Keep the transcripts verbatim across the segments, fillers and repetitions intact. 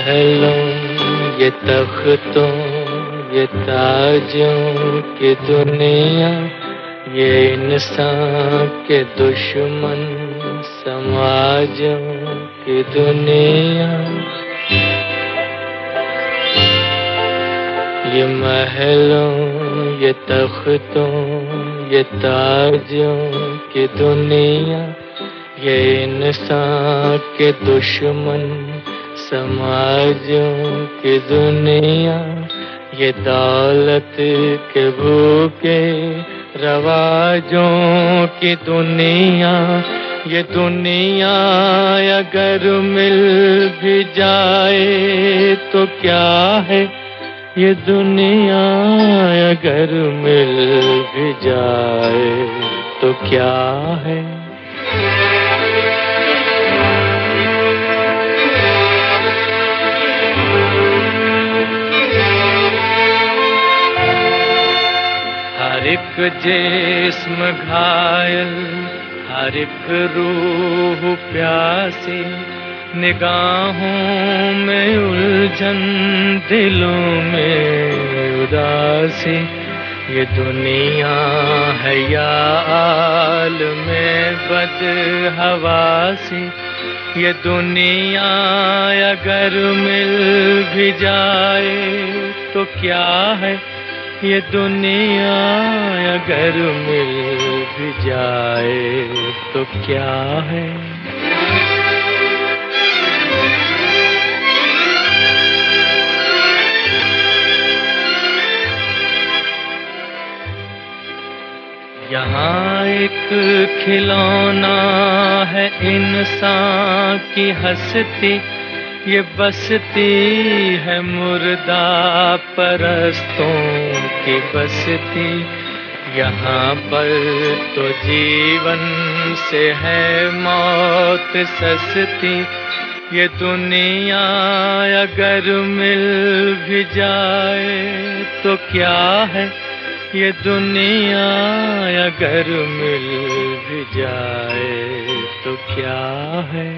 महलों ये तख्तों ये ताजों की दुनिया, ये इंसान के दुश्मन समाजों की दुनिया। ये महलों ये तख्तों ये ताजों की दुनिया, ये इंसान के दुश्मन समाजों की दुनिया। ये दौलत के भूखे रवाजों की दुनिया, ये दुनिया अगर मिल भी जाए तो क्या है, ये दुनिया अगर मिल भी जाए तो क्या है। हर एक जिस्म घायल, हर एक रूह प्यासी, निगाहों में उलझन दिलों में उदासी। ये दुनिया है या आलमे बदहवासी, ये दुनिया अगर मिल भी जाए तो क्या है, ये दुनिया अगर मिल भी जाए तो क्या है। यहाँ एक खिलौना है इंसान की हस्ती, ये बसती है मुर्दा परस्तों की बसती। यहाँ पर तो जीवन से है मौत सस्ती, ये दुनिया अगर मिल भी जाए तो क्या है, ये दुनिया अगर मिल भी जाए तो क्या है।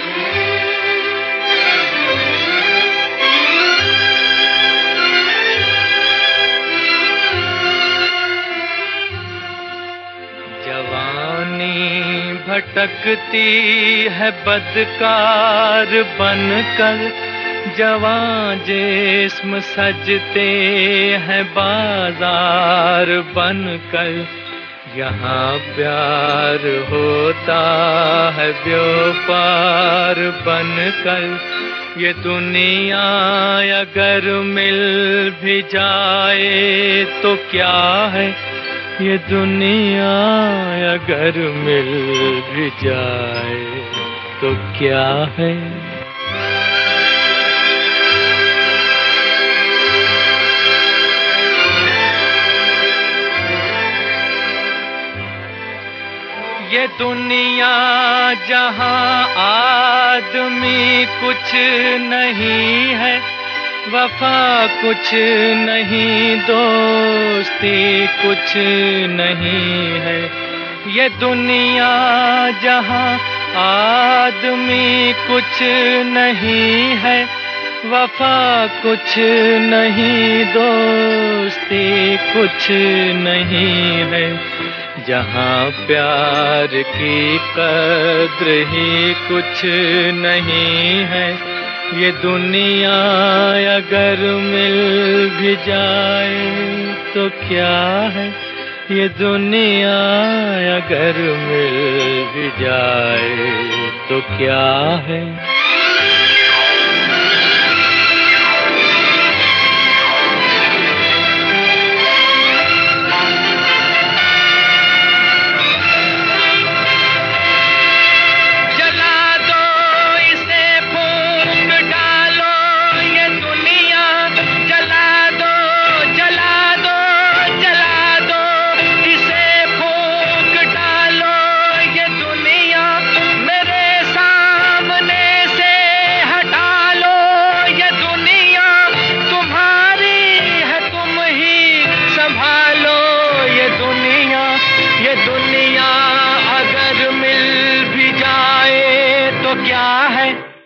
जवानी भटकती है बदकार बनकर, जवां जिस्म सजते हैं बाजार बनकर। यहाँ प्यार होता है व्यापार बनकर, ये दुनिया अगर मिल भी जाए तो क्या है, ये दुनिया अगर मिल भी जाए तो क्या है। ये दुनिया जहाँ आदमी कुछ नहीं है, वफा कुछ नहीं, दोस्ती कुछ नहीं है। ये दुनिया जहाँ आदमी कुछ नहीं है, वफा कुछ नहीं, दोस्ती कुछ नहीं है। जहाँ प्यार की कद्र ही कुछ नहीं है, ये दुनिया अगर मिल भी जाए तो क्या है, ये दुनिया अगर मिल भी जाए तो क्या है। क्या है।